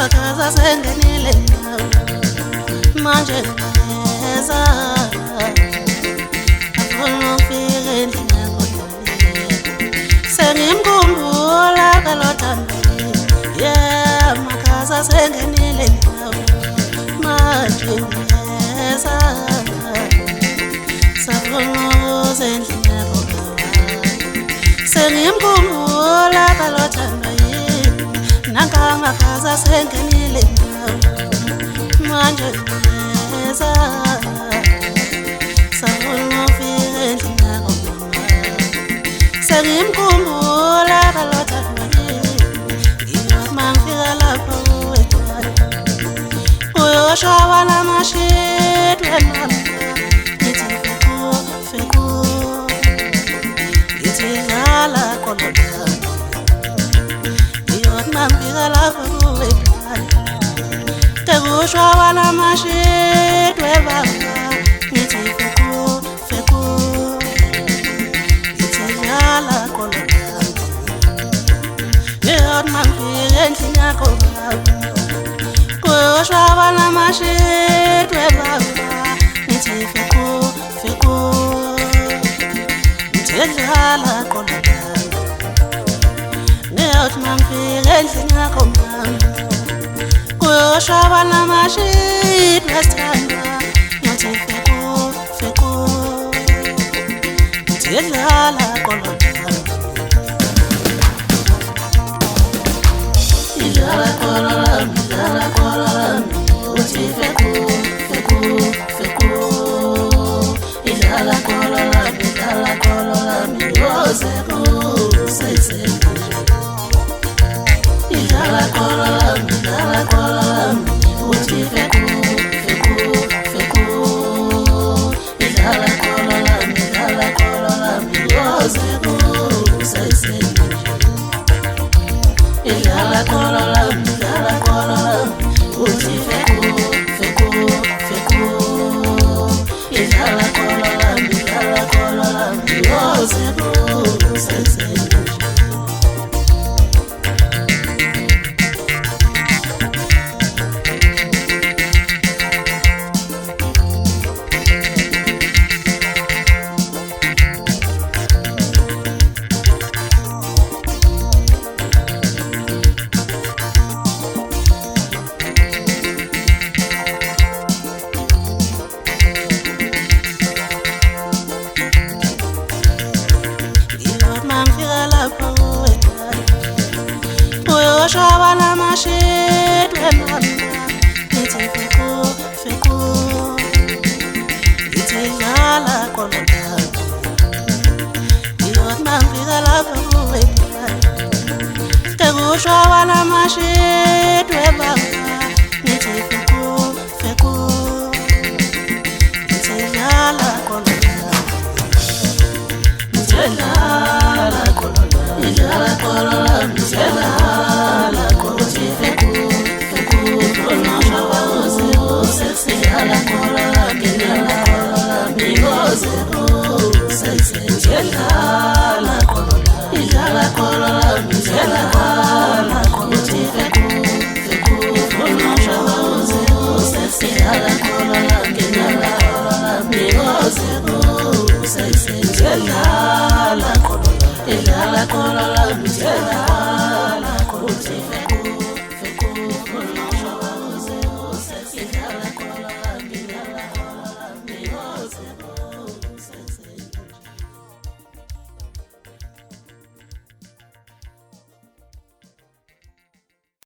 Akaza sengenile manje ngeza afuna ukufika endlini yakodwa sengimkhumbula kalotanda akaza sengenile manje ngeza safuna endlini yakodwa sengimkhumbula kalotanda akaza sengenile manje ngeza safuna ukufika endlini yakodwa sengimkhumbula kalotanda ngiyomangifika lapho uyoshawa lamashidwe mama ngithi feku ngithi dlala kolotanda ngiyomangifika lapho tekushawa lamashidwe baba ngithi feku ngithi dlala kolotanda ngiyomangifika endlini yakho baba kushwa lamashidwe baba ngithi feku ngidlala kolotanda ngiyothi mangifika endlini yakho mama kushwa lamashidwe sithanda ngiyothi feku ngidlala kolotanda idlala kolotanda uthi feku idlala kolotanda yozeko seyisenge idlala kolotanda uthi feku idlala kolotanda yozeko seyisenge idlala kolotanda uthi feku idlala kolotanda yozeko seyisenge uyoshawa lamashidwe mama ngithi feku ngithi dlala kolotanda ngiyothi mangifika lapho tekushawa lamashidwe baba ngithi feku ngithi dlala kolotanda idlala kolotanda uthi feku uyoshawa idlala kolotanda yozeko seyisenge idlala kolotanda uthi feku uyoshawa idlala kolotanda yozeko seyisenge